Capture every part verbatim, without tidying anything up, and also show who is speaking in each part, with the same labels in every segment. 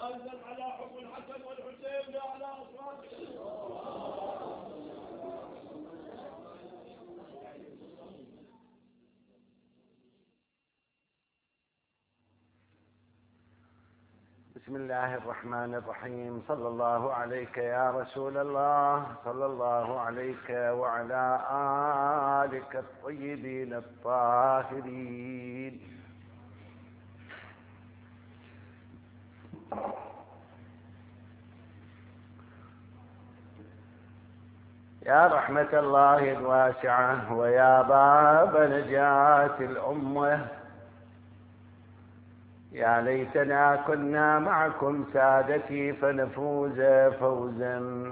Speaker 1: وأنزل على حكم الحسن والحسين بأعلى أصواتهم.
Speaker 2: بسم الله الرحمن الرحيم. صلى الله عليك يا رسول الله، صلى الله عليك وعلى آلك الطيبين الطاهرين. يا رحمة الله الواسعة ويا باب نجاة الأمة، يا ليتنا كنا معكم سادتي فنفوز فوزا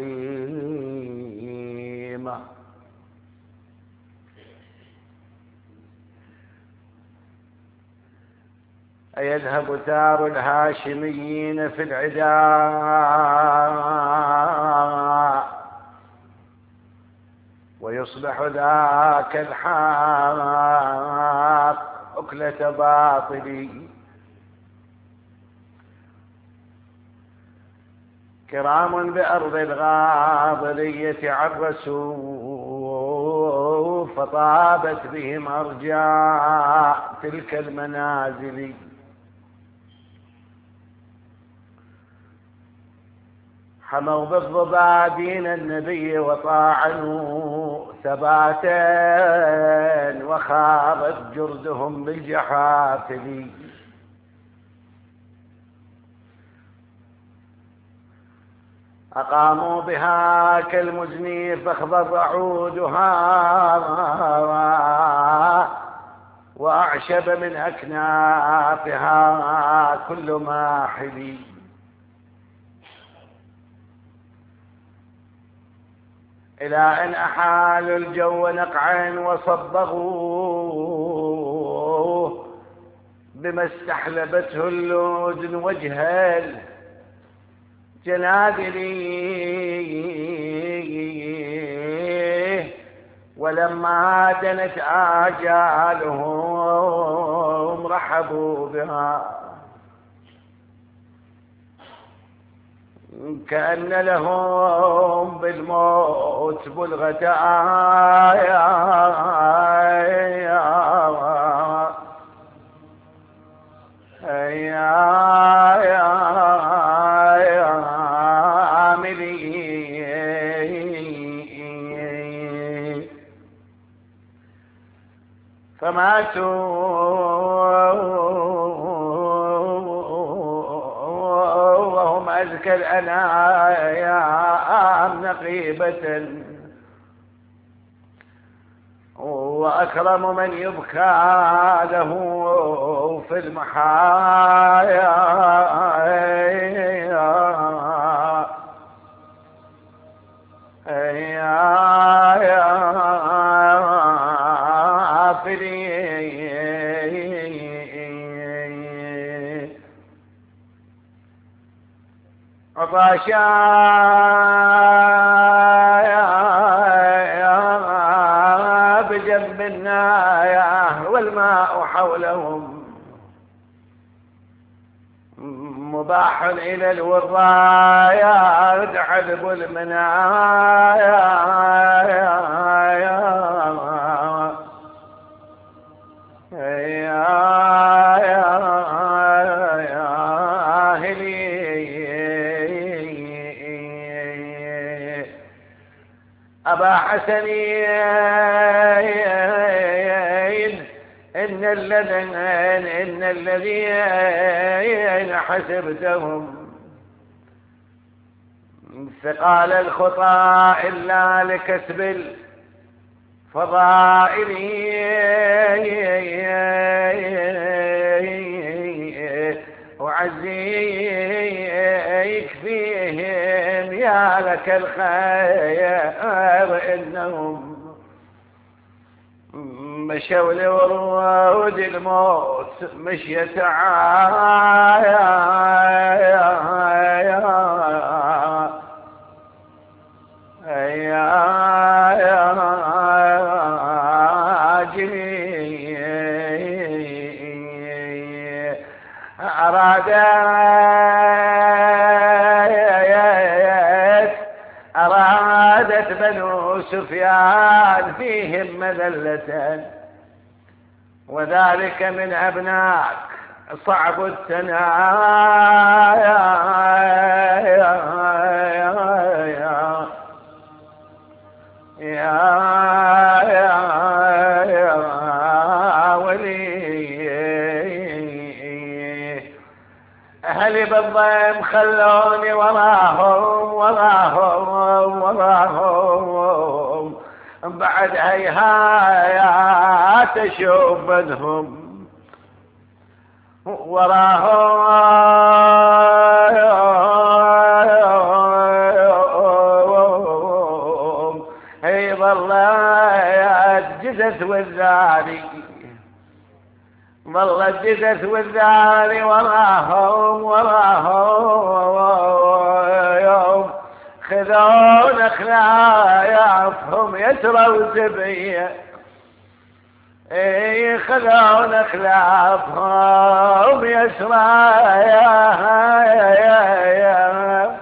Speaker 2: عظيما. أيذهب ثار الهاشميين في العداء ويصبح ذاك الحاق أكلة باطل. كرام بأرض الغاضرية عرسوا فطابت بهم أرجاء تلك المنازل. حموا بالظبا دين النبي وطاعنوا ثباتا وخاضت جردهم بالجحافل. أقاموا بها كالمزني فاخضر عودها وأعشب من أكنافها كل ماحل. إلى أن أحالوا الجو نقعا وصبغوا بما استحلبته اللودن وجه جنادلي. ولما دنت آجالهم رحبوا بها كأن لهم بالموت بلغة فماتوا وهم أذكى الأنام نقيبة وأكرم من يبكى له في المحايا. عطاشا بجنب النايا والماء حولهم مباح إلى الورايا تحلب المنايا. أبا حسنين إن الذين إن الذين حسبتهم ثقال الخطى إلا لكسب الفضائل وعزيك فيهم يا لك الخير إنهم مشوا لورود الموت مشية أراد سفيان فيهم مذلة، وذلك من أبناك صعب الثنايا يا ولي. أهلي بالضيم خلوني وراهم وراهم وراهم، بعد هيهات أشوف بدهم وراهم، هي ظلت جثث والذاري، ظلت جثث والذاري وراهم وراهم، خذون خلايافهم يسروا زبيه، اي خذون خلافهم يسرى يا يا يا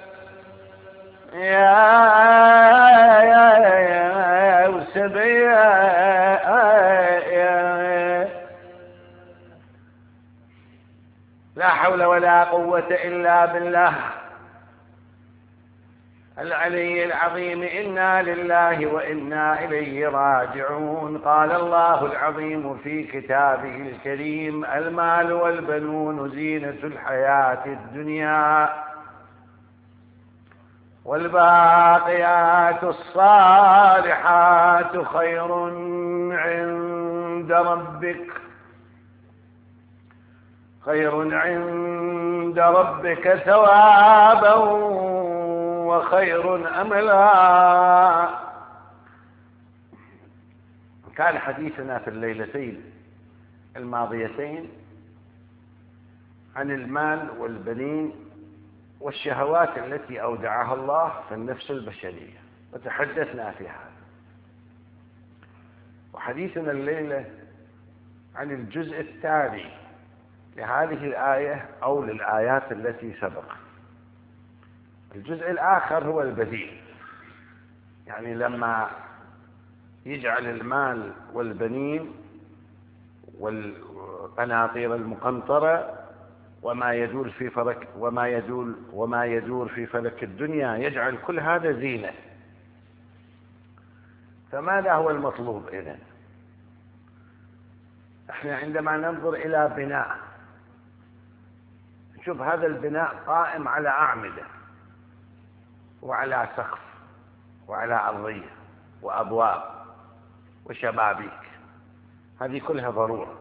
Speaker 2: يا وسبيا لا حول ولا قوة إلا بالله العلي العظيم. إنا لله وإنا إليه راجعون. قال الله العظيم في كتابه الكريم: المال والبنون زينة الحياة الدنيا، والباقيات الصالحات خير عند ربك خير عند ربك ثوابا وخير أملا. كان حديثنا في الليلتين الماضيتين عن المال والبنين والشهوات التي أودعها الله في النفس البشرية، وتحدثنا في هذا. وحديثنا الليلة عن الجزء الثاني لهذه الآية أو للآيات التي سبقت. الجزء الآخر هو البديل، يعني لما يجعل المال والبنين والقناطير المقنطرة وما يدور في فلك وما يدور وما يدور في فلك الدنيا، يجعل كل هذا زينة. فماذا هو المطلوب إذن؟ احنا عندما ننظر إلى بناء، نشوف هذا البناء قائم على أعمدة وعلى سقف وعلى أرضية وأبواب وشبابيك، هذه كلها ضرورة.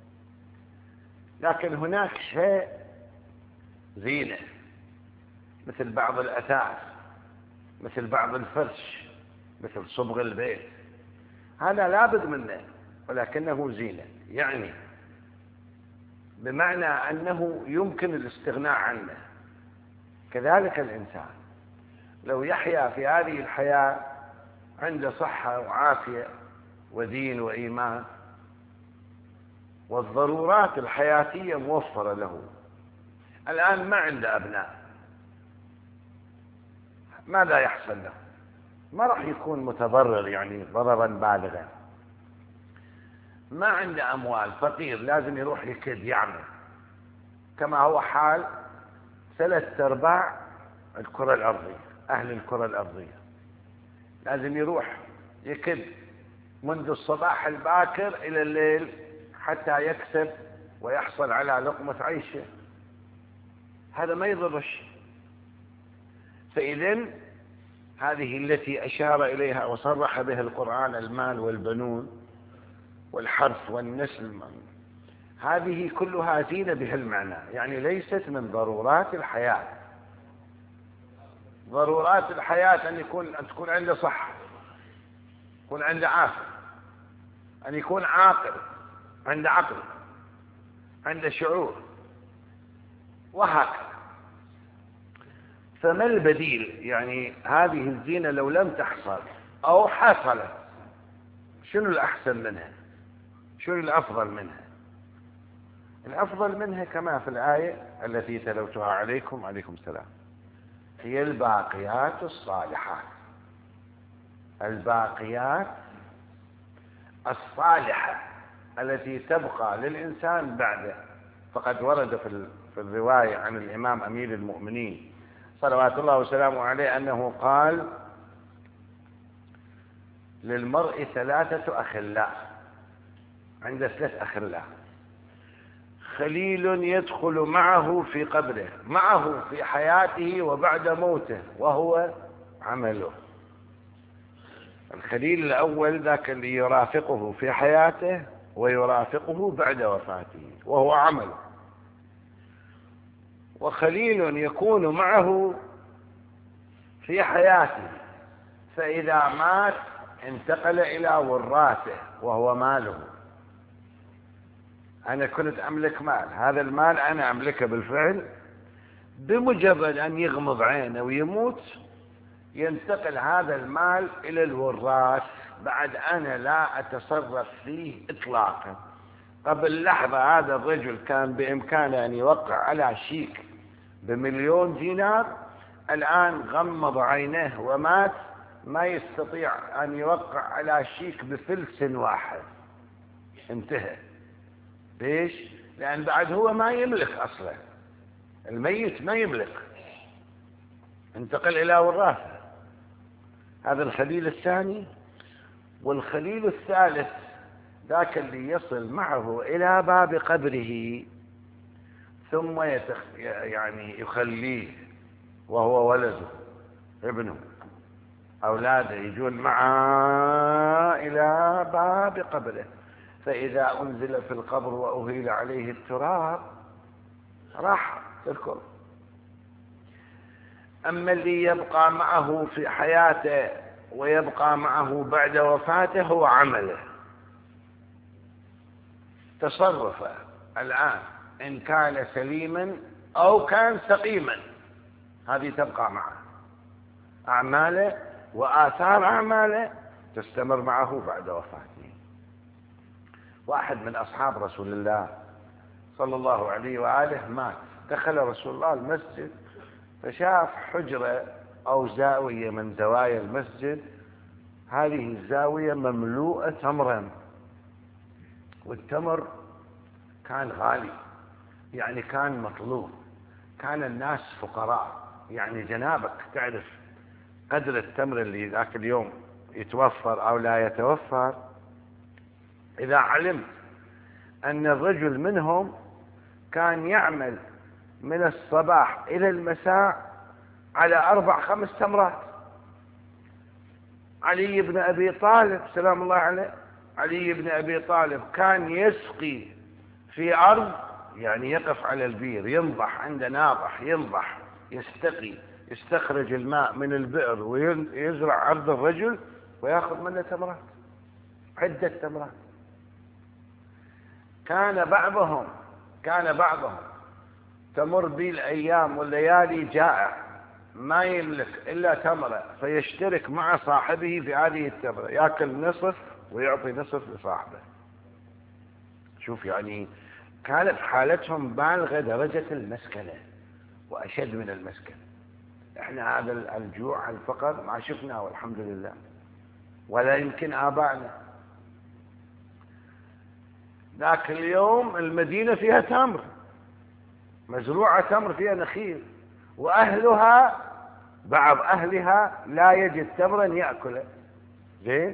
Speaker 2: لكن هناك شيء زينة، مثل بعض الأثاث، مثل بعض الفرش، مثل صبغ البيت، هذا لابد منه ولكنه زينة، يعني بمعنى أنه يمكن الاستغناء عنه. كذلك الإنسان لو يحيا في هذه الحياة عنده صحة وعافية ودين وإيمان والضرورات الحياتية موفرة له، الآن ما عنده أبناء، ماذا يحصل له؟ ما راح يكون متضرر يعني ضررا بالغا. ما عنده أموال، فقير، لازم يروح يكد يعمل، كما هو حال ثلاث أرباع الكرة الأرضية، أهل الكرة الأرضية لازم يروح يكد منذ الصباح الباكر إلى الليل حتى يكسب ويحصل على لقمة عيشه. هذا ما يضرش. فإذن هذه التي أشار إليها وصرح بها القرآن، المال والبنون والحرث والنسل، هذه كلها زينة بها المعنى، يعني ليست من ضرورات الحياة. ضرورات الحياة أن يكون أن تكون عنده صحة، يكون عنده عافية، أن يكون عاقل، عنده عقل، عنده شعور، وهكذا. فما البديل؟ يعني هذه الزينة لو لم تحصل أو حصلت، شنو الأحسن منها؟ شنو الأفضل منها؟ الأفضل منها كما في الآية التي تلوتها عليكم عليكم السلام، هي الباقيات الصالحات. الباقيات الصالحة التي تبقى للإنسان بعده. فقد ورد في في الرواية عن الإمام أمير المؤمنين صلوات الله وسلامه عليه أنه قال: للمرء ثلاثة أخلاء، عنده ثلاث أخلاء: خليل يدخل معه في قبره، معه في حياته وبعد موته، وهو عمله. الخليل الأول ذاك اللي يرافقه في حياته ويرافقه بعد وفاته، وهو عمله. وخليل يكون معه في حياته، فإذا مات انتقل إلى وراثه وهو ماله. أنا كنت أملك مال، هذا المال أنا أملكه بالفعل، بمجرد أن يغمض عينه ويموت ينتقل هذا المال إلى الوراث، بعد أنا لا أتصرف فيه إطلاقا. قبل لحظة هذا الرجل كان بإمكانه أن يوقع على شيك بمليون دينار، الآن غمض عينه ومات، ما يستطيع أن يوقع على شيك بفلس واحد، انتهى. ليش؟ لأن بعد هو ما يملك أصلا، الميت ما يملك، انتقل إلى وراثه. هذا الخليل الثاني. والخليل الثالث ذاك اللي يصل معه إلى باب قبره ثم يتخ... يعني يخليه، وهو ولده ابنه، أولاده يجون معه إلى باب قبره، فإذا أنزل في القبر وأهيل عليه التراب راح تذكر. أما اللي يبقى معه في حياته ويبقى معه بعد وفاته هو عمله، تصرفه الآن إن كان سليما أو كان سقيما، هذه تبقى معه. أعماله وآثار أعماله تستمر معه بعد وفاته. واحد من أصحاب رسول الله صلى الله عليه وآله مات، دخل رسول الله المسجد فشاف حجرة أو زاوية من زوايا المسجد، هذه الزاوية مملوءة تمرا، والتمر كان غالي، يعني كان مطلوب، كان الناس فقراء. يعني جنابك تعرف قدر التمر اللي ذاك اليوم يتوفر أو لا يتوفر. إذا علمت أن الرجل منهم كان يعمل من الصباح إلى المساء على أربع خمس تمرات. علي بن أبي طالب سلام الله عليه، علي بن أبي طالب كان يسقي في أرض، يعني يقف على البير، ينضح عند ناضح، ينضح يستقي، يستخرج الماء من البئر ويزرع أرض الرجل ويأخذ منه تمرات، عدة تمرات. كان بعضهم كان بعضهم تمر به الأيام والليالي جائع ما يملك إلا تمرة، فيشترك مع صاحبه في هذه التمرة، يأكل نصف ويعطي نصف لصاحبه. شوف يعني كانت حالتهم بالغة درجة المسكنة وأشد من المسكنة. احنا هذا الجوع الفقر ما شفناه والحمد لله، ولا يمكن آبائنا. ذاك اليوم المدينة فيها تمر، مزروعة تمر، فيها نخيل، وأهلها بعض أهلها لا يجد تمرا يأكله. زين،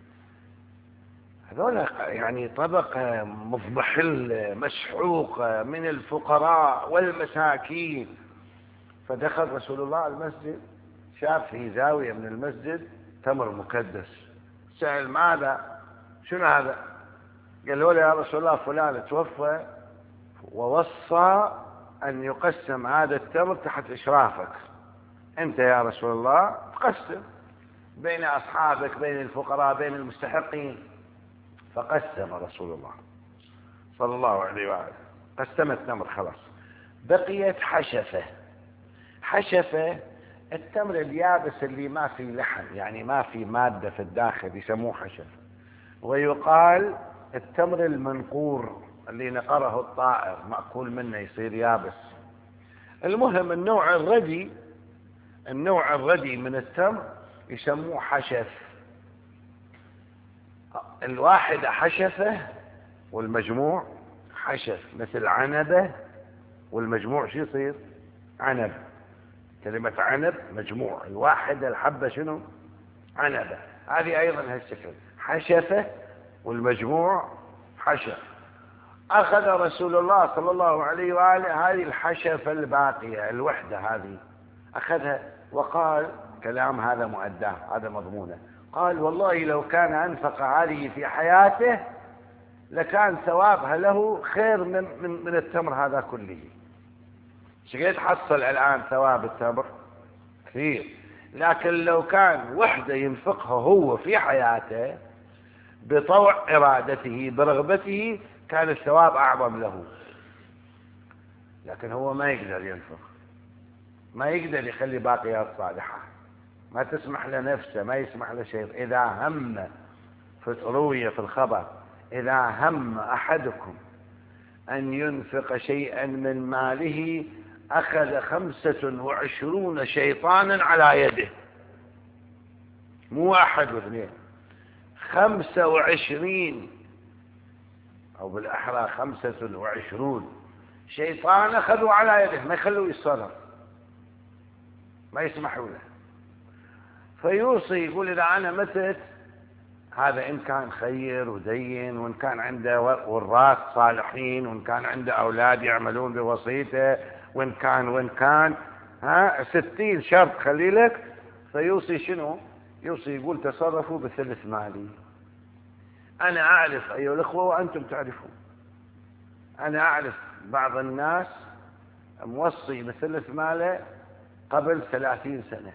Speaker 2: هذول يعني طبقة مضمحل مسحوقة من الفقراء والمساكين. فدخل رسول الله المسجد، شاف في زاوية من المسجد تمر مكدس، سأل ماذا؟ شنو هذا؟ قال له يا رسول الله فلان توفى ووصى أن يقسم هذا التمر تحت إشرافك، أنت يا رسول الله تقسم بين أصحابك، بين الفقراء، بين المستحقين. فقسم رسول الله صلى الله عليه وآله، قسم التمر خلاص. بقيت حشفة. حشفة التمر اليابس اللي ما في لحم، يعني ما في مادة في الداخل، يسموه حشفة. ويقال التمر المنقور اللي نقره الطائر مأكول منه يصير يابس. المهم النوع الردي، النوع الردي من التمر يسموه حشف. الواحدة حشفة والمجموع حشف، مثل عنبة والمجموع شو يصير؟ عنب. كلمة عنب مجموع، الواحدة الحبة شنو؟ عنبة. هذه أيضا هالشكل، حشفة والمجموع حشف. أخذ رسول الله صلى الله عليه وآله هذه الحشفة الباقية الوحدة هذه، أخذها وقال كلام هذا مؤداه، هذا مضمونه. قال والله لو كان أنفق هذه في حياته لكان ثوابها له خير من, من, من التمر هذا كله. شقد حصل الآن ثواب التمر؟ كثير. لكن لو كان وحدة ينفقها هو في حياته بطوع إرادته برغبته كان الثواب أعظم له. لكن هو ما يقدر ينفق، ما يقدر يخلي باقيات صالحة، ما تسمح لنفسه، ما يسمح لشيء. إذا هم روي في الخبر إذا هم أحدكم أن ينفق شيئا من ماله أخذ خمسة وعشرون شيطانا على يده، مو واحد واثنين، خمسة وعشرين أو بالأحرى خمسة وعشرون شيطان أخذوا على يده، ما يخلوا يتصرف، ما يسمحوا له. فيوصي يقول إذا أنا متت، هذا إن كان خير ودين، وإن كان عنده وراث صالحين، وإن كان عنده أولاد يعملون بوصيته، وإن كان وإن كان ها ستين شرط خلي لك. فيوصي شنو؟ يوصي يقول تصرفوا بثلث مالي. أنا أعرف أيها الأخوة وأنتم تعرفون، أنا أعرف بعض الناس موصي بثلث ماله قبل ثلاثين سنة،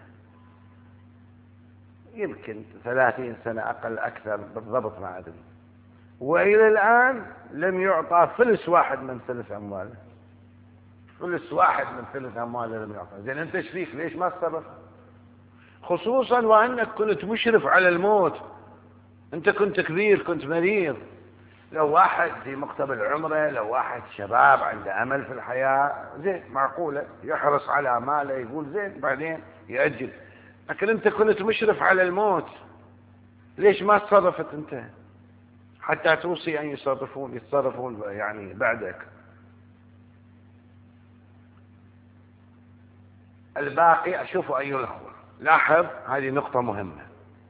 Speaker 2: يمكن ثلاثين سنة أقل أكثر بالضبط ما أدري، وإلى الآن لم يعطى فلس واحد من ثلث أمواله، فلس واحد من ثلث أمواله لم يعطى. زين أنت ايش فيك؟ ليش ما تصرف؟ خصوصا وأنك كنت مشرف على الموت، أنت كنت كبير، كنت مريض. لو واحد في مقتبل عمره، لو واحد شباب عنده أمل في الحياة، زين معقولة يحرص على ماله، يقول زين بعدين يأجل. لكن أنت كنت مشرف على الموت، ليش ما تصرفت أنت حتى توصي أن يصرفون يتصرفون يعني بعدك؟ الباقي أشوفوا أيها الأخوة، لاحظ هذه نقطة مهمة،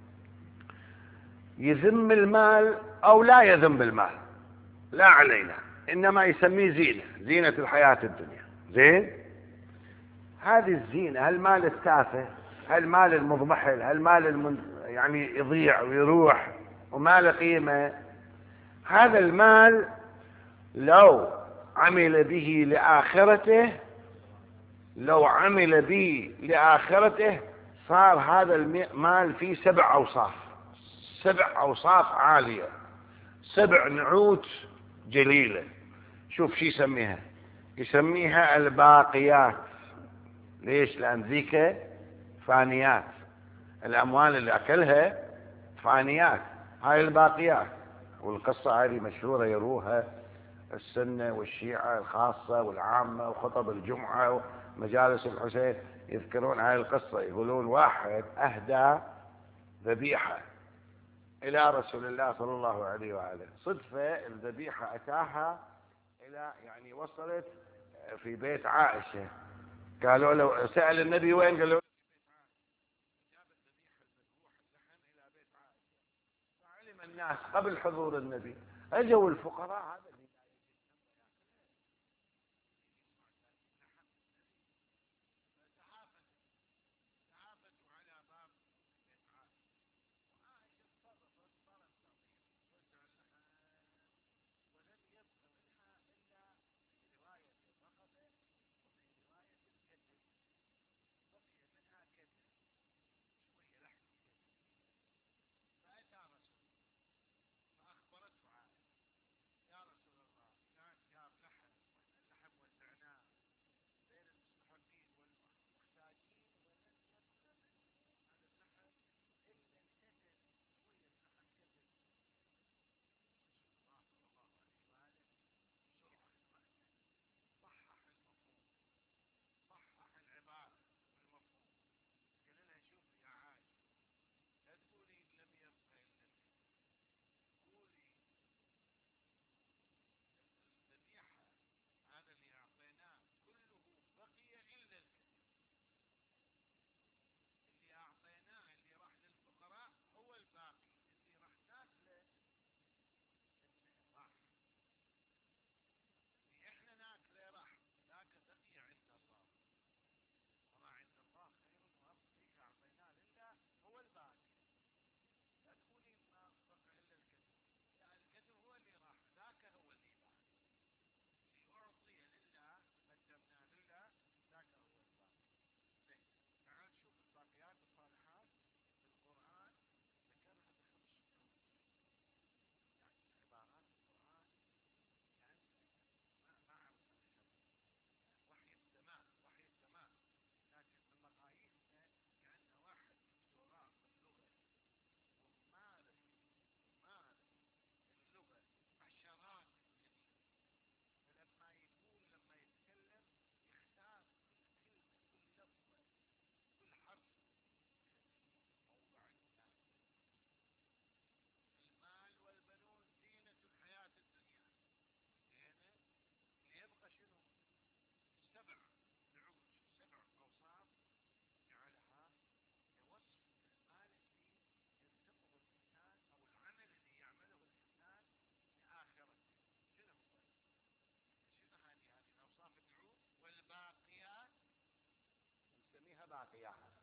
Speaker 2: يذم المال أو لا يذم المال لا علينا، إنما يسميه زينة، زينة الحياة الدنيا. زين، هذه الزينة، هالمال التافه، هالمال المضمحل، هالمال المن... يعني يضيع ويروح وما له قيمة، هذا المال لو عمل به لآخرته، لو عمل به لآخرته صار هذا المال فيه سبع أوصاف، سبع أوصاف عالية، سبع نعوت جليلة. شوف شي يسميها، يسميها الباقيات. ليش؟ لأن ذيك فانيات، الأموال اللي أكلها فانيات، هاي الباقيات. والقصة هذه مشهورة يروها السنة والشيعة الخاصة والعامة وخطب الجمعة ومجالس الحسين، يذكرون هاي القصة. يقولون واحد أهدى ذبيحة إلى رسول الله صلى الله عليه وآله، صدفة الذبيحة أتاها إلى يعني وصلت في بيت عائشة، قالوا له، سأل النبي وين؟ قال له فعلم الناس قبل حضور النبي، أجوا الفقراء هذا اللي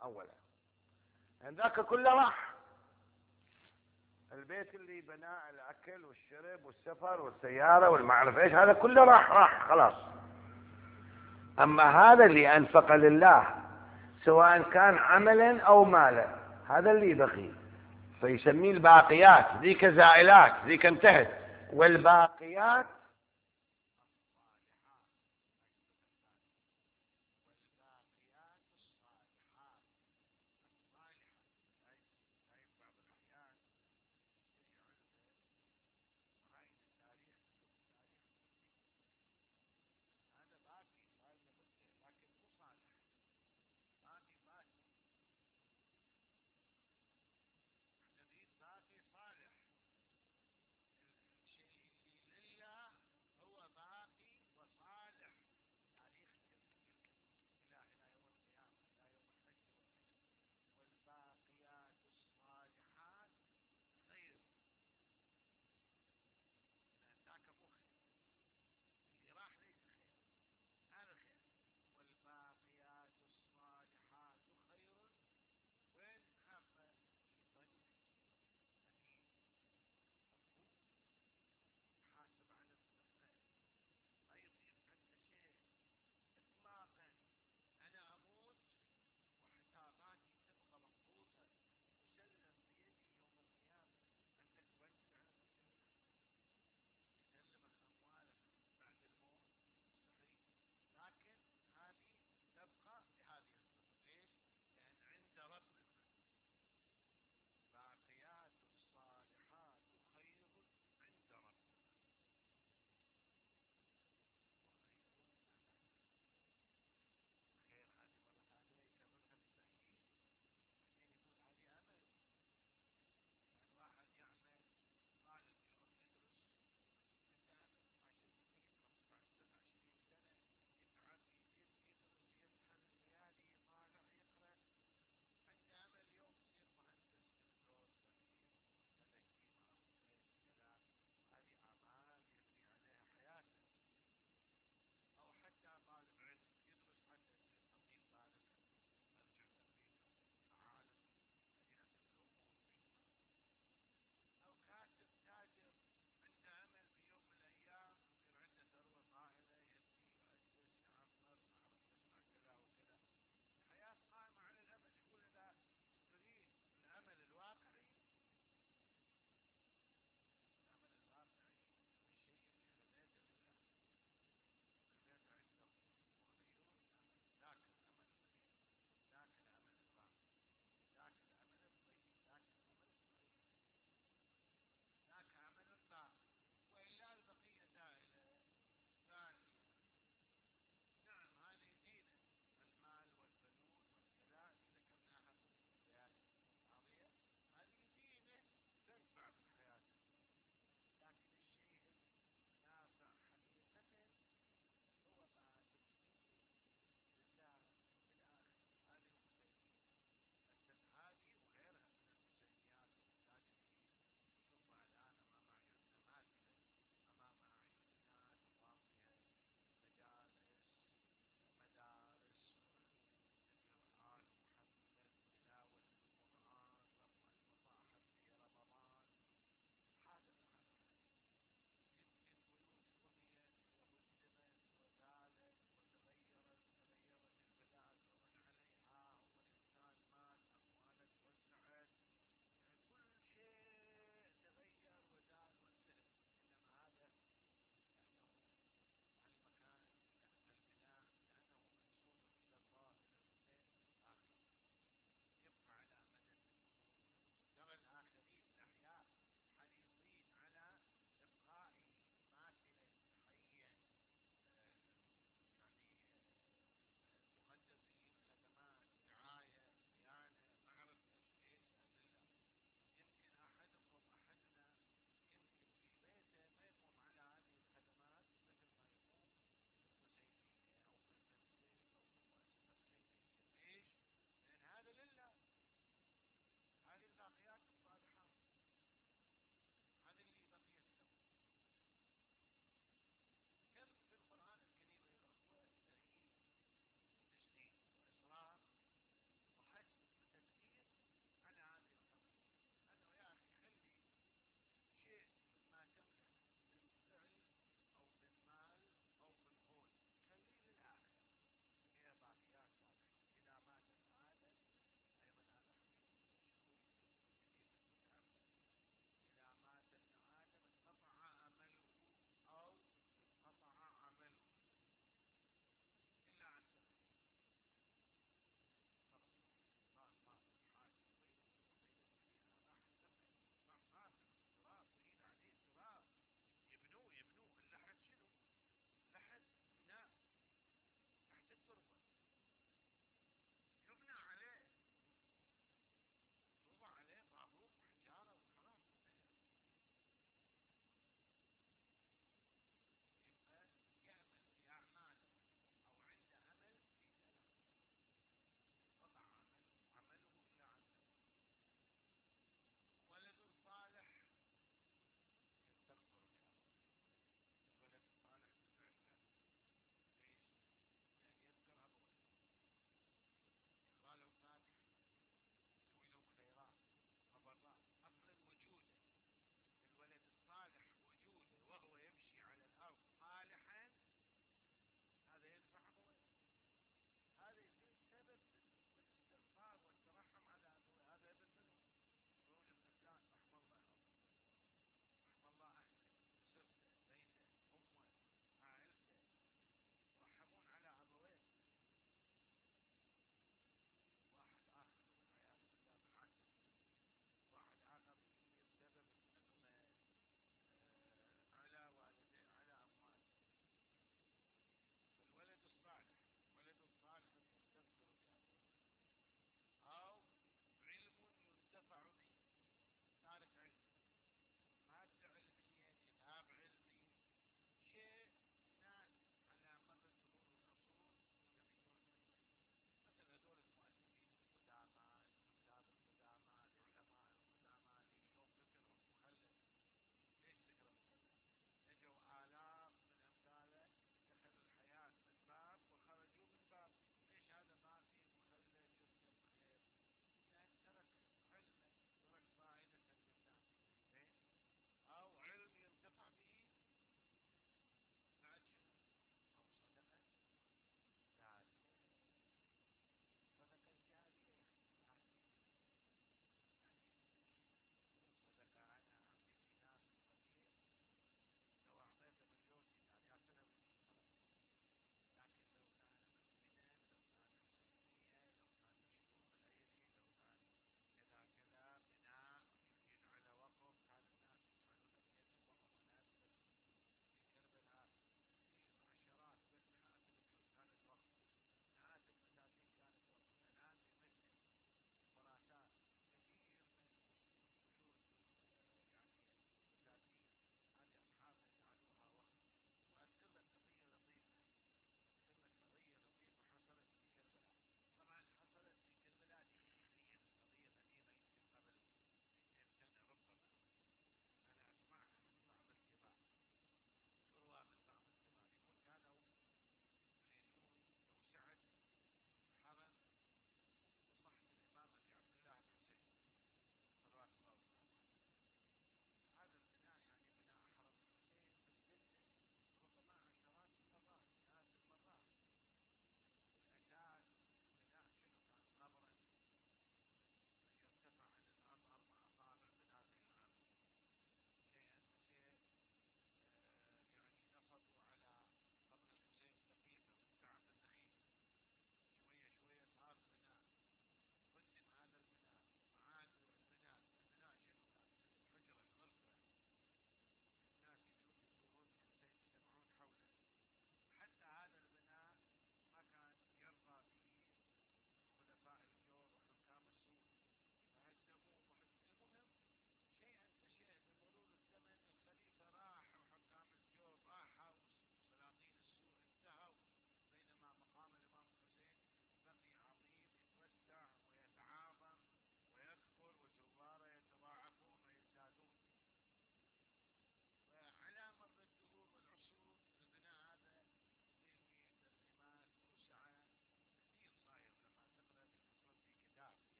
Speaker 2: أولا ذاك كله راح. البيت اللي بناه، الأكل والشرب والسفر والسيارة والمعرفة إيش، هذا كله راح راح خلاص. أما هذا اللي أنفق لله سواء كان عملا أو مالا، هذا اللي بقي، فيسميه الباقيات. ذيك زائلات، ذيك انتهت. والباقيات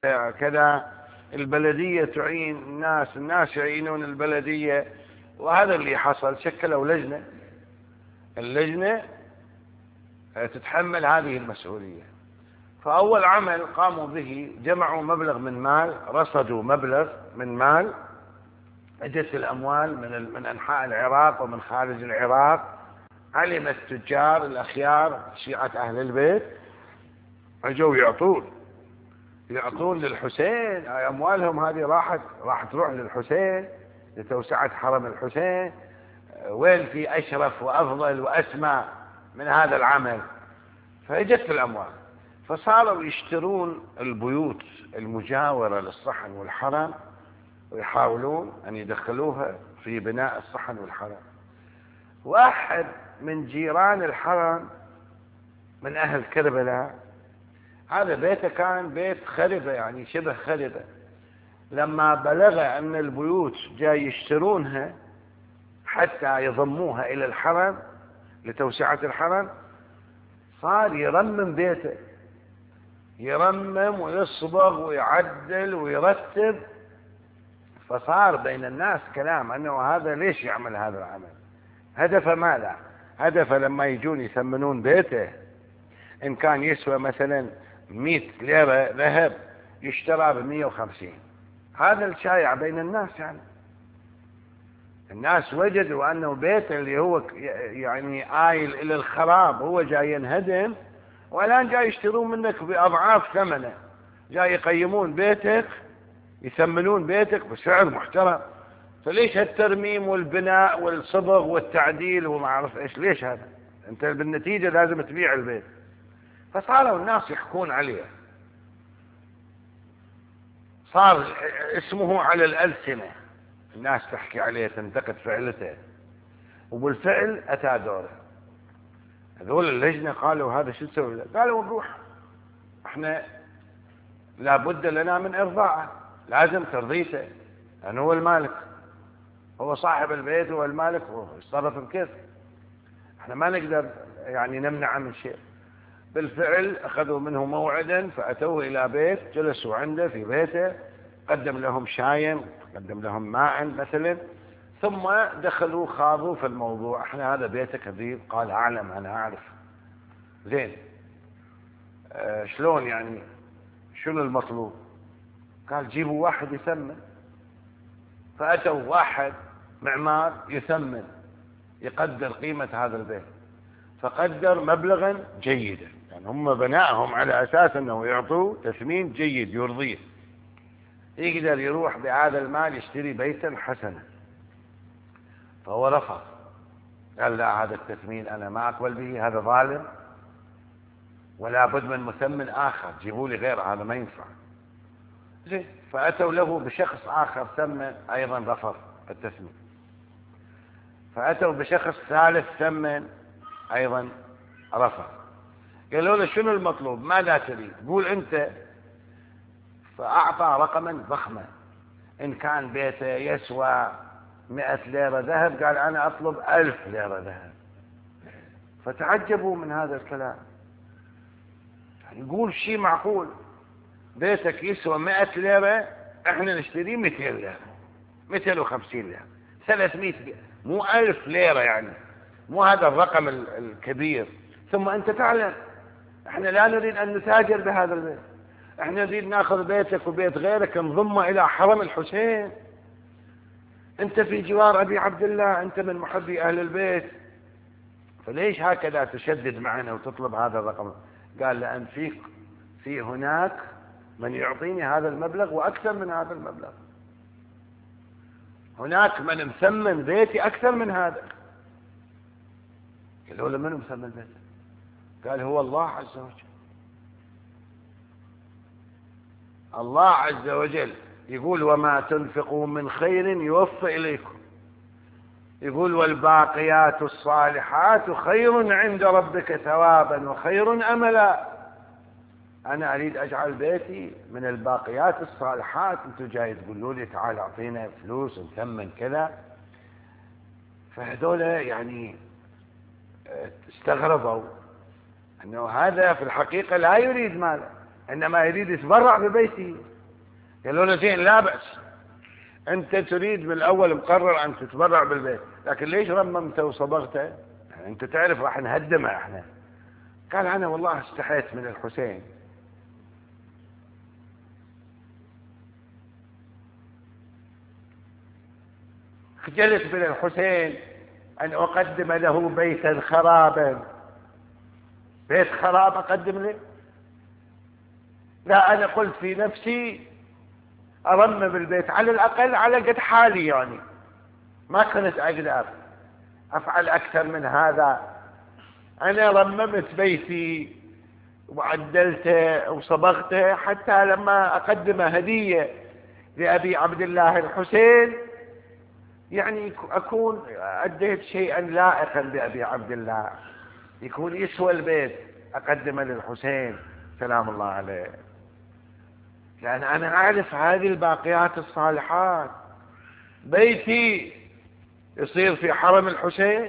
Speaker 2: كذا، البلدية تعين الناس، الناس يعينون البلدية، وهذا اللي حصل. شكلوا لجنة، اللجنة تتحمل هذه المسؤولية. فأول عمل قاموا به جمعوا مبلغ من مال، رصدوا مبلغ من مال، أجت الأموال من من أنحاء العراق ومن خارج العراق. علم التجار الأخيار شيعة أهل البيت أجوا يعطون يعطون للحسين أموالهم، هذه راحت راح تروح للحسين لتوسعة حرم الحسين. وين في أشرف وأفضل وأسمى من هذا العمل؟ فأجت الأموال، فصاروا يشترون البيوت المجاورة للصحن والحرم ويحاولون أن يدخلوها في بناء الصحن والحرم. واحد من جيران الحرم من أهل كربلاء، هذا بيته كان بيت خربة، يعني شبه خربة، لما بلغ أن البيوت جاي يشترونها حتى يضموها إلى الحرم لتوسعة الحرم، صار يرمم بيته، يرمم ويصبغ ويعدل ويرتب. فصار بين الناس كلام أنه هذا ليش يعمل هذا العمل، هدفه ماذا؟ هدفه لما يجون يثمنون بيته إن كان يسوى مثلا مئة ليرة ذهب يشترى بمئة وخمسين. هذا الشائع بين الناس، يعني الناس وجدوا أنه بيت اللي هو يعني آيل إلى الخراب هو جاي ينهدم، والآن جاي يشترون منك بأضعاف ثمنه، جاي يقيمون بيتك، يثمنون بيتك بسعر محترم. فليش هالترميم والبناء والصبغ والتعديل وما أعرف إيش؟ ليش هذا؟ أنت بالنتيجة لازم تبيع البيت. فصاروا الناس يحكون عليه، صار اسمه على الألسنة، الناس تحكي عليه تنتقد فعلته، وبالفعل أتى دوره. هذول اللجنة قالوا هذا شو نسوي؟ قالوا نروح احنا لابد لنا من إرضاعه، لازم ترضيته لأنه هو المالك، هو صاحب البيت، هو المالك، هو يتصرف بكيف، احنا ما نقدر يعني نمنعه من شيء. بالفعل أخذوا منه موعدا فأتوه إلى بيت، جلسوا عنده في بيته، قدم لهم شاي، قدم لهم ماء مثلا، ثم دخلوا خاضوا في الموضوع. احنا هذا بيتك هذيب؟ قال أعلم، أنا أعرف. زين، اه شلون يعني؟ شنو المطلوب؟ قال جيبوا واحد يثمن. فأتوا واحد معمار يثمن، يقدر قيمة هذا البيت، فقدر مبلغا جيدا، يعني هم بناءهم على أساس أنه يعطوه تثمين جيد يرضيه، يقدر يروح بهذا المال يشتري بيتا حسنا. فهو رفض، قال لا، هذا التثمين أنا ما أقبل به، هذا ظالم، ولا بد من مثمن آخر، جيبوا لي غيره، هذا ما ينفع. زين، فأتوا له بشخص آخر ثمن، أيضا رفض التثمين. فأتوا بشخص ثالث ثمن، أيضا رفض. قالوا له شنو المطلوب؟ ماذا تريد؟ قول أنت. فأعطى رقما ضخما، إن كان بيته يسوى مئة ليرة ذهب قال أنا أطلب ألف ليرة ذهب. فتعجبوا من هذا الكلام، يقول شيء معقول، بيتك يسوى مئة ليرة احنا نشتريه مئتين ليرة، مئتين وخمسين ليرة، ثلاثمئة ليرة، مو ألف ليرة، يعني مو هذا الرقم الكبير. ثم أنت تعلم احنا لا نريد أن نتاجر بهذا البيت، احنا نريد ناخذ بيتك وبيت غيرك نضمه إلى حرم الحسين، انت في جوار أبي عبد الله، انت من محبي أهل البيت، فليش هكذا تشدد معنا وتطلب هذا الرقم؟ قال لأن في في هناك من يعطيني هذا المبلغ وأكثر من هذا المبلغ، هناك من مثمن بيتي أكثر من هذا. قالوا له من مثمن بيتك؟ قال هو الله عز وجل. الله عز وجل يقول وما تنفقوا من خير يوفى إليكم، يقول والباقيات الصالحات خير عند ربك ثوابا وخير أملا. أنا أريد أجعل بيتي من الباقيات الصالحات، أنتم جاي تقولوا لي تعال أعطينا فلوس نثمن كذا. فهذول يعني استغربوا أنه هذا في الحقيقة لا يريد ماله، إنما يريد يتبرع ببيته. قالوا له زين لا بأس، أنت تريد من الأول مقرر أن تتبرع بالبيت، لكن ليش رممته وصبغته؟ يعني أنت تعرف راح نهدمها إحنا. قال أنا والله استحيت من الحسين. خجلت من الحسين أن أقدم له بيتا خرابا. بيت خراب أقدم له؟ لا، أنا قلت في نفسي أرمم البيت على الأقل على قد حالي، يعني ما كنت أقدر أفعل أكثر من هذا. أنا رممت بيتي وعدلته وصبغته حتى لما أقدم هدية لأبي عبد الله الحسين يعني أكون أديت شيئا لائقا بأبي عبد الله، يكون يسوى البيت أقدمه للحسين سلام الله عليه. لأن أنا أعرف هذه الباقيات الصالحات. بيتي يصير في حرم الحسين،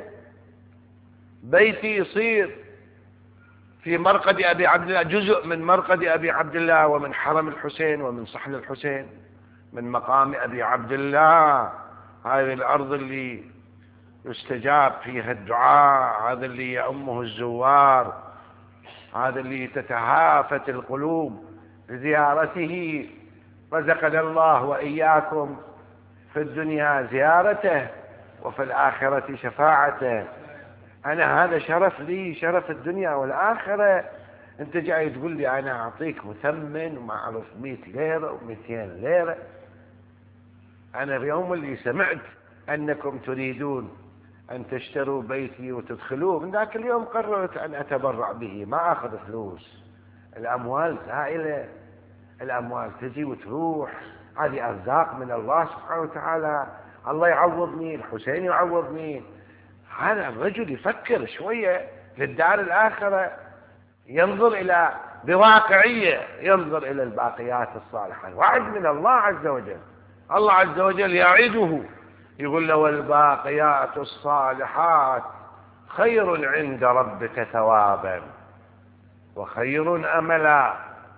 Speaker 2: بيتي يصير في مرقد أبي عبد الله، جزء من مرقد أبي عبد الله ومن حرم الحسين ومن صحن الحسين، من مقام أبي عبد الله. هذه الأرض اللي يستجاب فيها الدعاء، هذا اللي يأمه الزوار، هذا اللي تتهافت القلوب لزيارته. رزقنا الله وإياكم في الدنيا زيارته وفي الآخرة شفاعته. أنا هذا شرف لي، شرف الدنيا والآخرة. أنت جاي تقول لي أنا أعطيك مثمن وما أعرف مئة ليرة ومئتين ليرة. أنا اليوم اللي سمعت أنكم تريدون أن تشتروا بيتي وتدخلوه، من ذاك اليوم قررت أن أتبرع به، ما أخذ فلوس. الأموال زائلة، الأموال تجي وتروح، هذه أرزاق من الله سبحانه وتعالى. الله يعوضني، الحسين يعوضني. هذا الرجل يفكر شوية للدار الآخرة، ينظر إلى بواقعية، ينظر إلى الباقيات الصالحة. وعد من الله عز وجل، الله عز وجل يعده يقول له والباقيات الصالحات خير عند ربك ثوابا وخير أملا.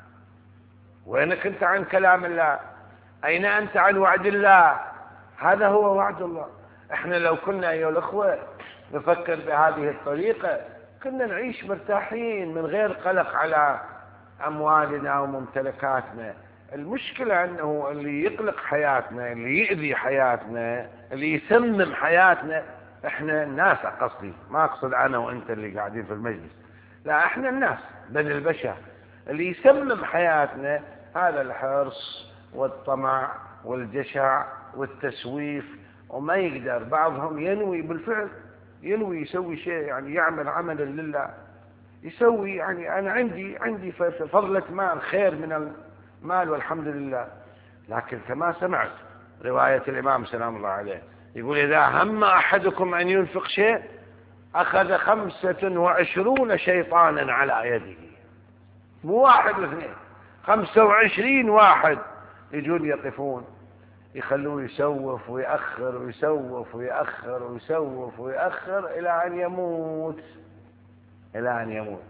Speaker 2: وينك أنت عن كلام الله؟ أين أنت عن وعد الله؟ هذا هو وعد الله. احنا لو كنا أيها الأخوة نفكر بهذه الطريقة كنا نعيش مرتاحين من غير قلق على أموالنا وممتلكاتنا. المشكلة أنه اللي يقلق حياتنا، اللي يؤذي حياتنا، اللي يسمم حياتنا، احنا الناس، قصدي ما أقصد أنا وأنت اللي قاعدين في المجلس، لا، احنا الناس بني البشر. اللي يسمم حياتنا هذا الحرص والطمع والجشع والتسويف. وما يقدر بعضهم ينوي بالفعل، ينوي يسوي شيء، يعني يعمل عملا لله، يسوي يعني أنا عندي عندي فضلة مال، خير من المال والحمد لله. لكن كما سمعت رواية الإمام سلام الله عليه يقول إذا هم أحدكم أن ينفق شيء أخذ خمسة وعشرون شيطانا على يده. مو واحد واثنين، خمسة وعشرين واحد يجون يقفون يخلوه يسوف ويأخر ويسوف ويأخر ويسوف ويأخر إلى أن يموت، إلى أن يموت.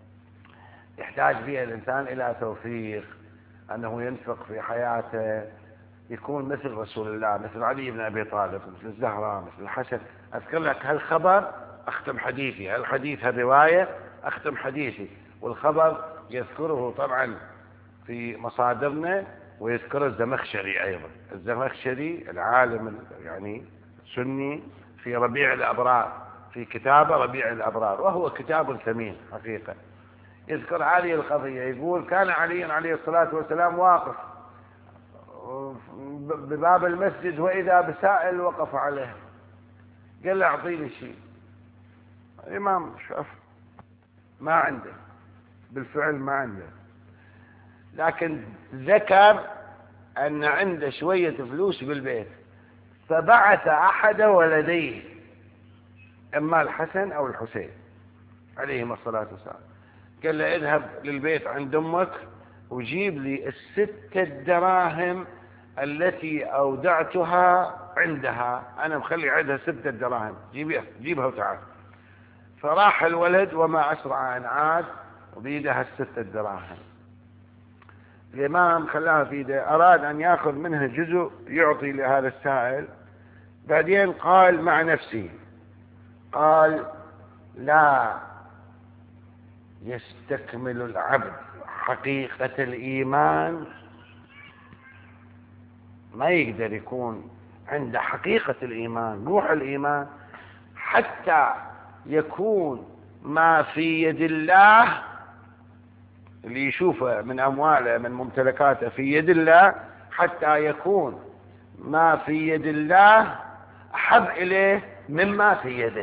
Speaker 2: يحتاج فيها الإنسان إلى توفيق، أنه ينفق في حياته، يكون مثل رسول الله، مثل علي بن أبي طالب، مثل الزهراء، مثل الحسن. أذكر لك هالخبر أختم حديثي، هالحديث هالرواية أختم حديثي. والخبر يذكره طبعا في مصادرنا ويذكر الزمخشري أيضا. الزمخشري العالم يعني سني في ربيع الأبرار، في كتابه ربيع الأبرار، وهو كتاب ثمين حقيقة. يذكر هذه القضية، يقول كان علي عليه الصلاة والسلام واقف بباب المسجد وإذا بسائل وقف عليه، قال له أعطيني شيء. الإمام شاف ما عنده، بالفعل ما عنده، لكن ذكر أن عنده شوية فلوس بالبيت، فبعث أحد ولديه، إما الحسن أو الحسين عليهما الصلاة والسلام، قال له اذهب للبيت عند أمك وجيب لي الستة دراهم التي أودعتها عندها، أنا مخلي عندها ستة دراهم، جيبها جيبها وتعال. فراح الولد وما أسرع أن عاد وبيدها الستة دراهم. الإمام خلاها في يده، أراد أن يأخذ منها جزء يعطي لهذا السائل، بعدين قال مع نفسه، قال لا يستكمل العبد حقيقة الإيمان، ما يقدر يكون عند حقيقة الإيمان روح الإيمان حتى يكون ما في يد الله، اللي يشوفه من أمواله من ممتلكاته في يد الله، حتى يكون ما في يد الله أحب إليه مما في يده،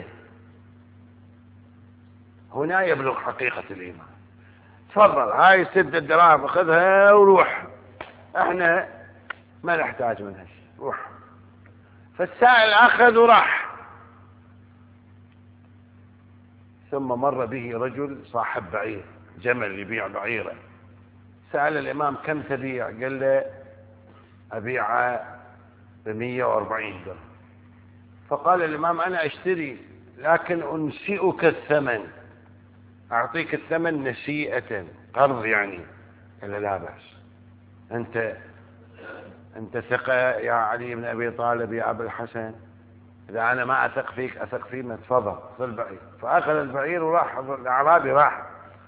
Speaker 2: هنا يبلغ حقيقة الإيمان. تفضل هاي ست الدراهم أخذها وروح، احنا ما نحتاج منها شيء، روح. فالسائل أخذ وراح. ثم مر به رجل صاحب بعير، جمل يبيع بعيره، سأل الإمام كم تبيع؟ قال له أبيعه بمية وأربعين درهم. فقال الإمام أنا أشتري لكن أنسئك الثمن، أعطيك الثمن نسيئة، قرض يعني. قال لا بأس، أنت أنت ثقة يا علي بن أبي طالب يا أبا الحسن، إذا أنا ما أثق فيك أثق فيه، ما تفضل خذ البعير. فأخذ البعير وراح. الأعرابي راح،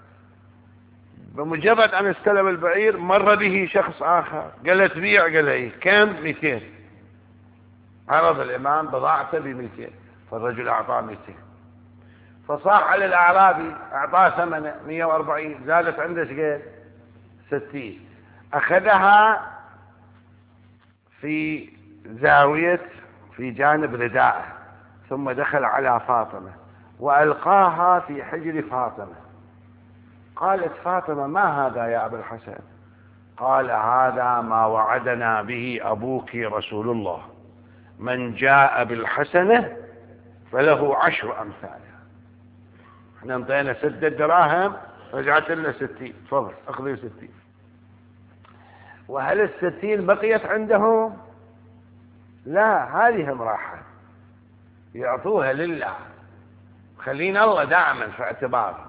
Speaker 2: بمجرد أن استلم البعير مر به شخص آخر، قال له تبيع؟ قال له إيه. كم؟ مئتين. عرض الإمام بضاعته بمئتين، فالرجل أعطاه مئتين. فصاح على الأعرابي أعطاه ثمنه مئة وأربعين، زادت عنده شقد ستين. أخذها في زاوية في جانب رداءه، ثم دخل على فاطمة وألقاها في حجر فاطمة. قالت فاطمة ما هذا يا أبا الحسن؟ قال هذا ما وعدنا به أبوك رسول الله، من جاء بالحسنة فله عشر أمثالها. احنا انطينا ستة دراهم رجعت لنا ستين، تفضل اخذي ستين. وهل الستين بقيت عندهم؟ لا، هذه هم راحت يعطوها لله. خلينا الله دائما في اعتبار.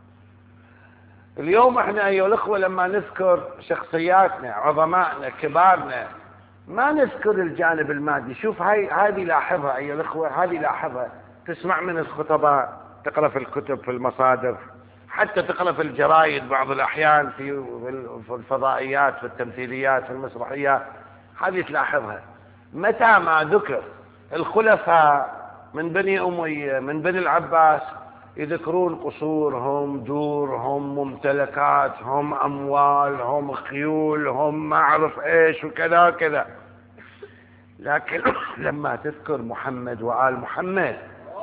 Speaker 2: اليوم احنا ايها الاخوه لما نذكر شخصياتنا عظمائنا كبارنا ما نذكر الجانب المادي. شوف هاي هذه لاحظها ايها الاخوه، هذه لاحظها. تسمع من الخطباء، تقرا في الكتب في المصادر، حتى تقرا في الجرايد بعض الاحيان في في الفضائيات في التمثيليات في المسرحيات، هذه تلاحظها. متى ما ذكر الخلفاء من بني اميه من بني العباس يذكرون قصورهم دورهم ممتلكاتهم اموالهم خيولهم ما اعرف ايش وكذا كذا، لكن لما تذكر محمد وآل محمد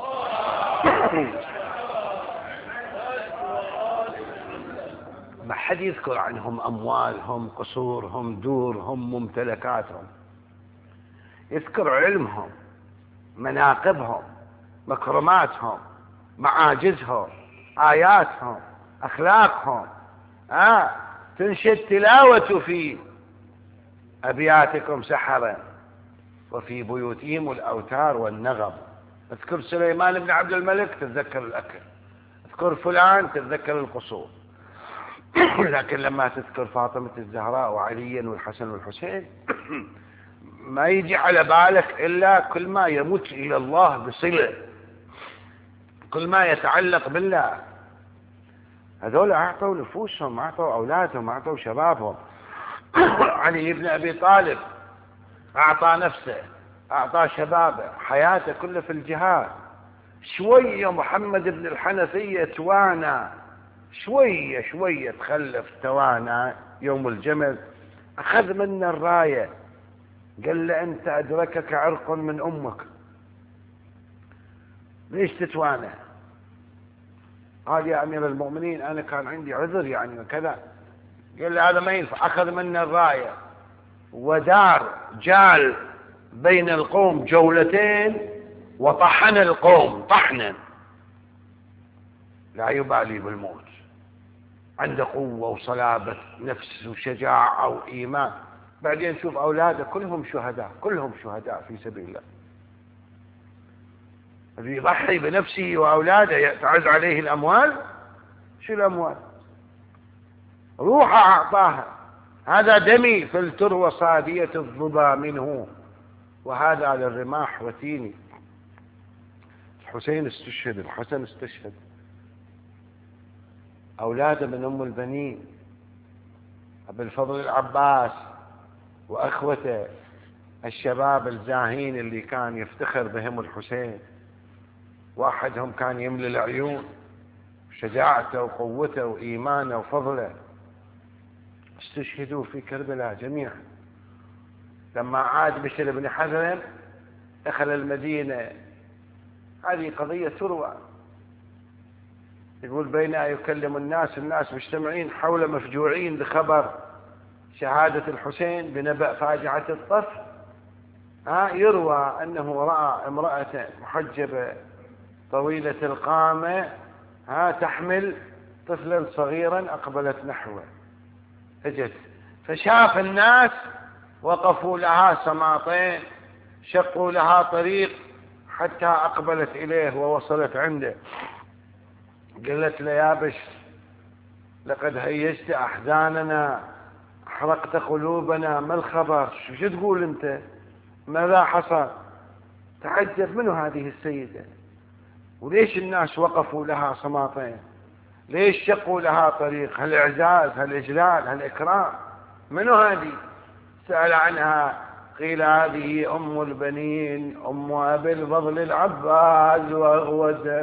Speaker 2: ما حد يذكر عنهم اموالهم قصورهم دورهم ممتلكاتهم، يذكر علمهم مناقبهم مكرماتهم معاجزهم آياتهم أخلاقهم. آه تنشد تلاوة في أبياتكم سحرا وفي بيوتهم الأوتار والنغم. اذكر سليمان بن عبد الملك تتذكر الأكل، اذكر فلان تتذكر القصور. لكن لما تذكر فاطمة الزهراء وعليا والحسن والحسين ما يجي على بالك إلا كل ما يمت إلى الله بصلة، كل ما يتعلق بالله. هذول أعطوا نفوسهم، أعطوا أولادهم، أعطوا شبابهم. علي بن أبي طالب أعطى نفسه، أعطى شبابه، حياته كله في الجهاد. شوية محمد بن الحنفية توانى، شوية شوية تخلف توانى. يوم الجمل أخذ منا الراية، قال له أنت أدركك عرق من أمك، ليش تتوانى؟ قال يا أمير المؤمنين أنا كان عندي عذر يعني وكذا. قال له هذا ما ينفع. أخذ منا الراية ودار جال بين القوم جولتين وطحن القوم طحنا، لا يبالي بالموت، عنده قوة وصلابة نفس وشجاعة وإيمان. بعدين شوف أولاده كلهم شهداء، كلهم شهداء في سبيل الله. اللي يضحي بنفسه وأولاده تعز عليه الأموال. شو الأموال؟ روحه أعطاها هذا دمي فلتروى صادية الظبا منه، وهذا للرماح وتيني. الحسين استشهد، الحسن استشهد، أولاده من أم البنين أبو الفضل العباس وأخوته الشباب الزاهين اللي كان يفتخر بهم الحسين، واحدهم كان يملي العيون شجاعته وقوته وإيمانه وفضله، استشهدوا في كربلاء جميعا. لما عاد بشر بن حذرم دخل المدينة، هذه قضية تروى، يقول بين يكلم الناس، الناس مجتمعين حوله مفجوعين بخبر شهادة الحسين بنبأ فاجعة الطف. ها يروى أنه رأى امرأة محجبة طويلة القامة ها تحمل طفلا صغيرا أقبلت نحوه، اجت فشاف الناس وقفوا لها سماطين، شقوا لها طريق حتى أقبلت إليه ووصلت عنده. قالت له يا بشر لقد هيجت أحزاننا، أحرقت قلوبنا، ما الخبر؟ شو تقول أنت؟ ماذا حصل؟ تعجب منه هذه السيدة، وليش الناس وقفوا لها سماطين؟ ليش شقوا لها طريق؟ هل إعزاز، هل إجلال، هل إكرام؟ منو هذه؟ سأل عنها، قيل هذه أم البنين أم أبي الفضل العباس وأغوته.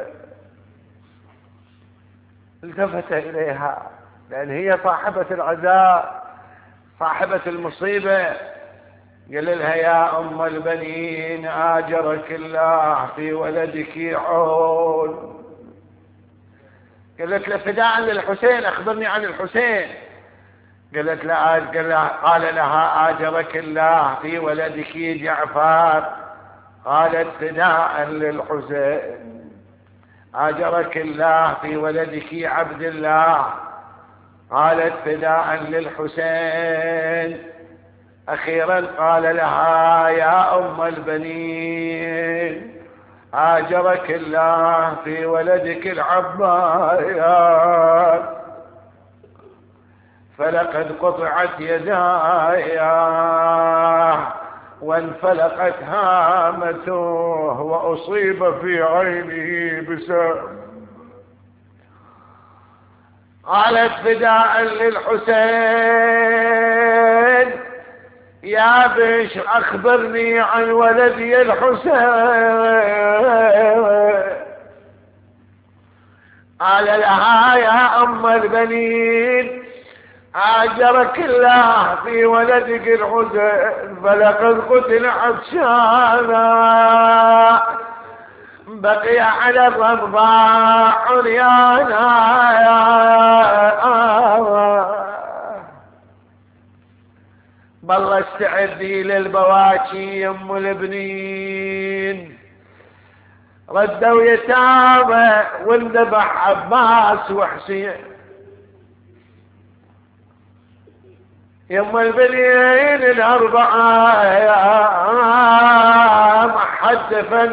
Speaker 2: التفت إليها لأن هي صاحبة العزاء صاحبة المصيبة، قال لها يا أم البنين آجرك الله في ولدك عون. قالت له فداء للحسين، أخبرني عن الحسين. قالت له قال لها آجرك الله في ولدك جعفر. قالت فداء للحسين. آجرك الله في ولدك عبد الله. قالت فداء للحسين. أخيرا قال لها يا أم البنين آجرك الله في ولدك العباس، فلقد قطعت يداي وانفلقت هامته وأصيب في عينه بسام. قالت فداء للحسين يا بشر أخبرني عن ولدي الحسين. قال لها يا أم البنين آجرك الله في ولدك الحسين، فلقد قتل عطشانا بقي على الرضاع عريانا. بالله استعدي للبواكي يا ام البنين. ردوا يتامى واندبح عباس وحسين. يا ام البنين الاربعه ما حد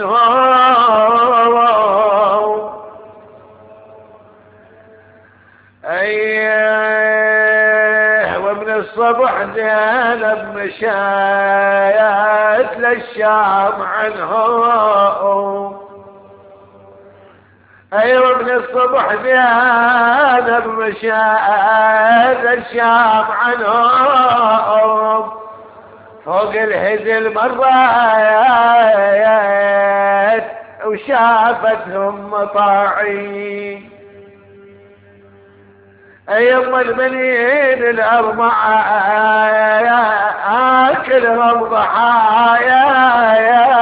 Speaker 2: فنهم. ايه ومن الصبح زينب مشايت للشام عنهم. ايوه من الصبح زينب مشايت للشام عنهم. فوق الهزل مرات وشافتهم مطاعين. ايام البنين الاربعه اكلهم ضحايا.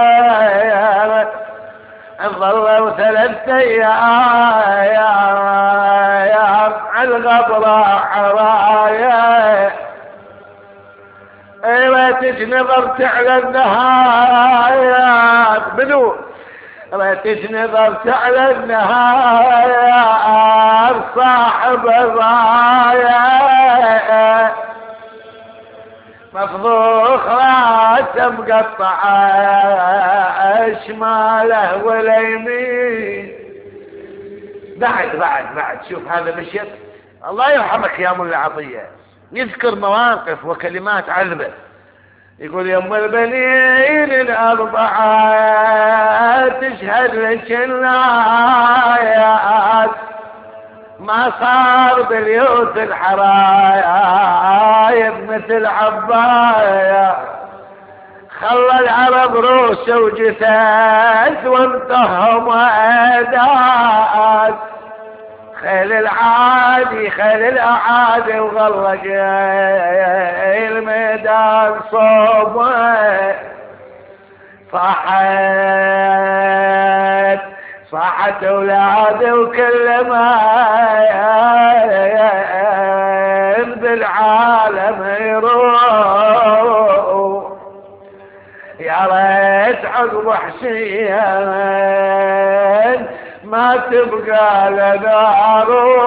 Speaker 2: ظلوا ثلاثة ايام على الغبره حرايا. ايوه تجنظر تعلى النهايات بدو تجنظر تعلى النهايات صاحب الرايه مفضوخ راسه مقطعه شماله واليمين. بعد بعد بعد شوف هذا مشيت الله يرحمك يا ملا عطيه. يذكر مواقف وكلمات عذبة. يقول يوم البنين الأربعة تشهد لك الآيات، ما صار باليوت الحرايب مثل عباية، خلى العرب روس وجثث وانتهم أدات، خيل العادي خيل الأعادي وغرق الميدان صوبه، صاحت صاحت أولادي وكل ما بالعالم يروح، يا ريت عقب حسين ما تبقى لنا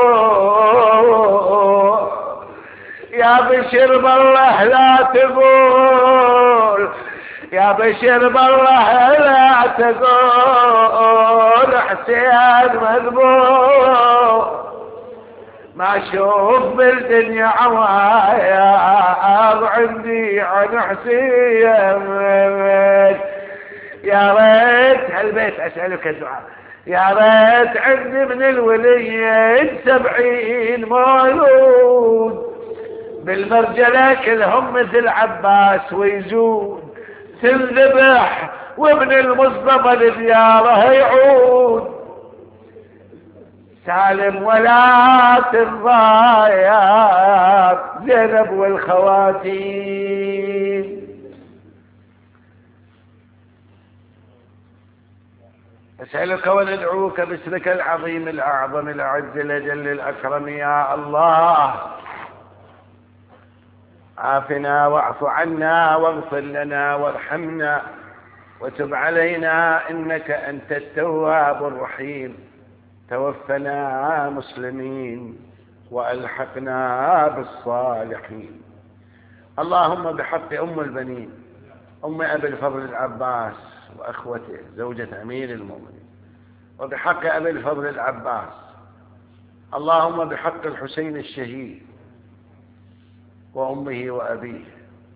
Speaker 2: روح، يا بشر بالله لا تقول، يا بشر بالله لا تقول حسين مذبوح، ما اشوف بالدنيا عوايا عندي عن حسين. يا ريت هالبيت اسألك الدعاء، يا ريت عندي من الوليد سبعين مولود، بالمرجلة كلهم مثل عباس ويزود، تنذبح وابن المصطفى لدياره يعود، سالم ولا تضايق زينب والخواتيم. أسألك وندعوك باسمك العظيم الأعظم الأعز الأجل الأكرم يا الله، عافنا واعف عنا واغفر لنا وارحمنا وتب علينا إنك أنت التواب الرحيم، توفنا مسلمين وألحقنا بالصالحين. اللهم بحق أم البنين أم أبي الفضل العباس وأخوته زوجة أمير المؤمنين، وبحق أبي الفضل العباس، اللهم بحق الحسين الشهيد وأمه وأبيه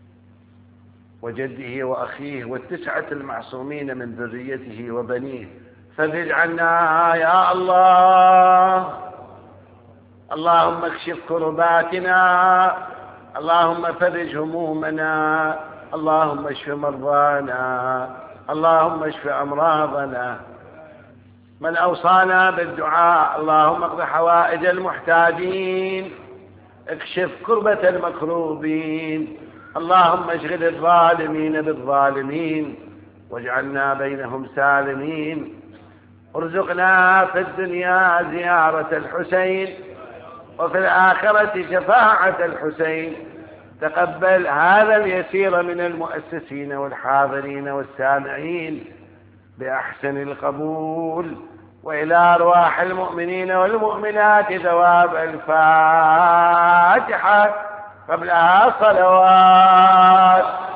Speaker 2: وجده وأخيه والتسعة المعصومين من ذريته وبنيه، فرج عنا يا الله. اللهم اكشف كرباتنا، اللهم فرج همومنا، اللهم اشف مرضانا، اللهم اشف أمراضنا. من أوصانا بالدعاء اللهم اقض حوائج المحتاجين، اكشف كربة المكروبين، اللهم اشغل الظالمين بالظالمين واجعلنا بينهم سالمين. ارزقنا في الدنيا زيارة الحسين وفي الآخرة شفاعة الحسين. تقبل هذا اليسير من المؤسسين والحاضرين والسامعين بأحسن القبول، وإلى أرواح المؤمنين والمؤمنات ثواب الفاتحة قبلها صلوات.